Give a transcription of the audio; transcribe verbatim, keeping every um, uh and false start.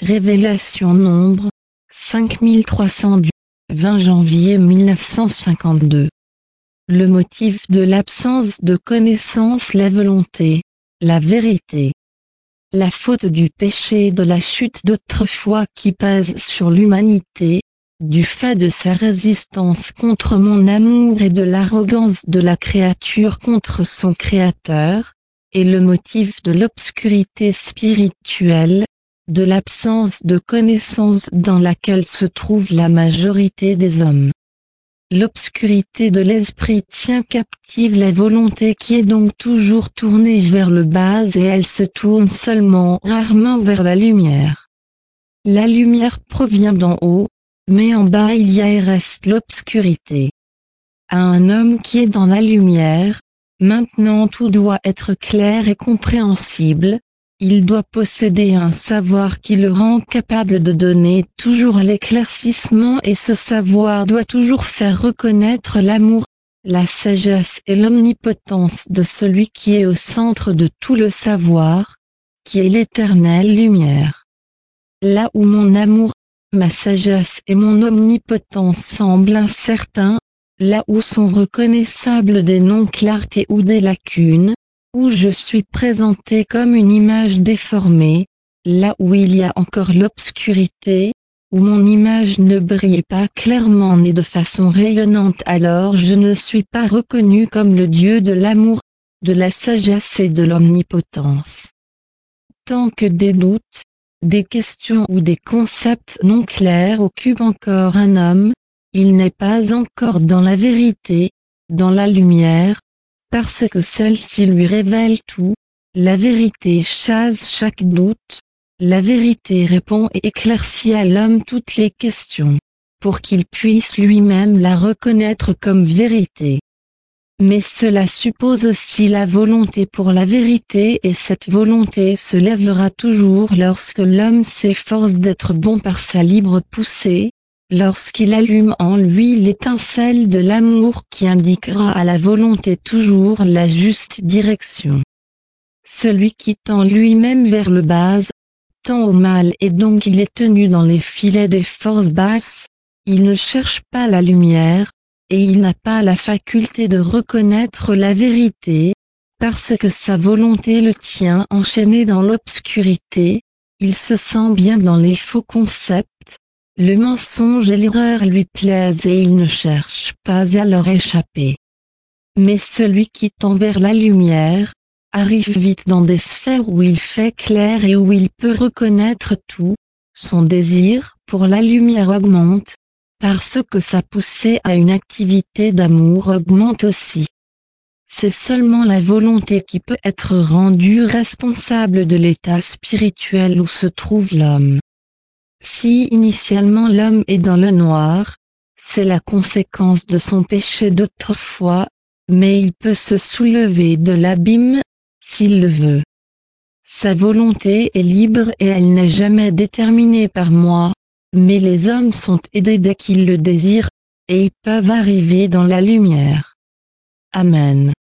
Révélation Nombre, cinq mille trois cent du vingt janvier mille neuf cent cinquante-deux. Le motif de l'absence de connaissance, la volonté, la vérité. La faute du péché de la chute d'autrefois qui pèse sur l'humanité, du fait de sa résistance contre mon amour et de l'arrogance de la créature contre son Créateur, est le motif de l'obscurité spirituelle, de l'absence de connaissance dans laquelle se trouve la majorité des hommes. L'obscurité de l'esprit tient captive la volonté qui est donc toujours tournée vers le bas et elle se tourne seulement rarement vers la lumière. La lumière provient d'en haut, mais en bas il y a et reste l'obscurité. À un homme qui est dans la lumière, maintenant tout doit être clair et compréhensible. Il doit posséder un savoir qui le rend capable de donner toujours l'éclaircissement et ce savoir doit toujours faire reconnaître l'amour, la sagesse et l'omnipotence de celui qui est au centre de tout le savoir, qui est l'éternelle lumière. Là où mon amour, ma sagesse et mon omnipotence semblent incertains, là où sont reconnaissables des non-clartés ou des lacunes, où je suis présenté comme une image déformée, là où il y a encore l'obscurité, où mon image ne brille pas clairement ni de façon rayonnante, alors je ne suis pas reconnu comme le Dieu de l'amour, de la sagesse et de l'omnipotence. Tant que des doutes, des questions ou des concepts non clairs occupent encore un homme, il n'est pas encore dans la vérité, dans la lumière, parce que celle-ci lui révèle tout, la vérité chasse chaque doute, la vérité répond et éclaircit à l'homme toutes les questions, pour qu'il puisse lui-même la reconnaître comme vérité. Mais cela suppose aussi la volonté pour la vérité et cette volonté se lèvera toujours lorsque l'homme s'efforce d'être bon par sa libre poussée, lorsqu'il allume en lui l'étincelle de l'amour qui indiquera à la volonté toujours la juste direction. Celui qui tend lui-même vers le bas, tend au mal et donc il est tenu dans les filets des forces basses, il ne cherche pas la lumière, et il n'a pas la faculté de reconnaître la vérité, parce que sa volonté le tient enchaîné dans l'obscurité, il se sent bien dans les faux concepts. Le mensonge et l'erreur lui plaisent et il ne cherche pas à leur échapper. Mais celui qui tend vers la lumière, arrive vite dans des sphères où il fait clair et où il peut reconnaître tout, son désir pour la lumière augmente, parce que sa poussée à une activité d'amour augmente aussi. C'est seulement la volonté qui peut être rendue responsable de l'état spirituel où se trouve l'homme. Si initialement l'homme est dans le noir, c'est la conséquence de son péché d'autrefois, mais il peut se soulever de l'abîme, s'il le veut. Sa volonté est libre et elle n'est jamais déterminée par moi, mais les hommes sont aidés dès qu'ils le désirent, et ils peuvent arriver dans la lumière. Amen.